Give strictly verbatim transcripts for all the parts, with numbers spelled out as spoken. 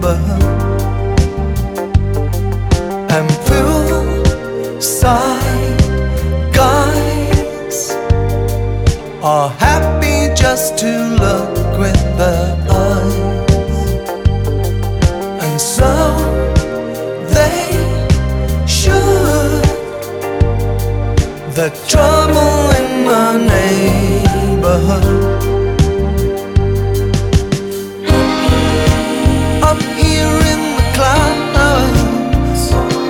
And full side guys are happy just to look with their eyes, and so they should. The trouble in my neighborhood, up here in the clouds,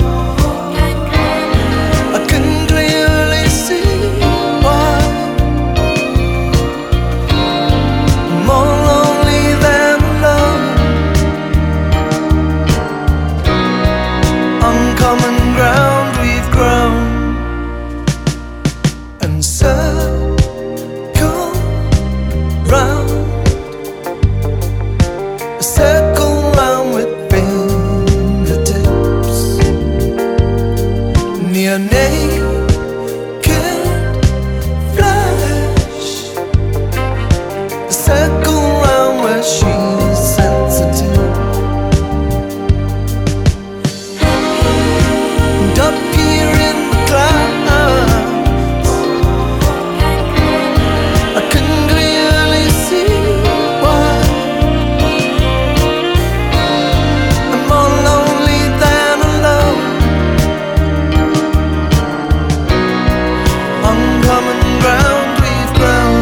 I can clearly see why. More lonely than alone, on common ground we've grown, and circle round, circle round with fingertips, near naked flesh, circle round where she's sensitive, and up here in the clouds, I can clearly see why. I'm more lonely than alone, on common ground we've grown.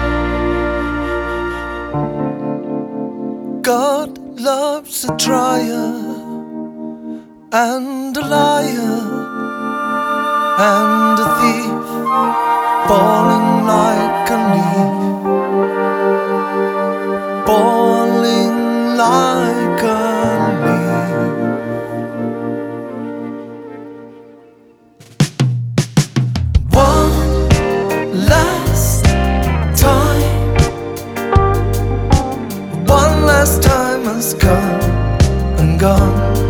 God loves a trier and a liar and a thief falling like a leaf, falling like a leaf. One last time, one last time has come and gone.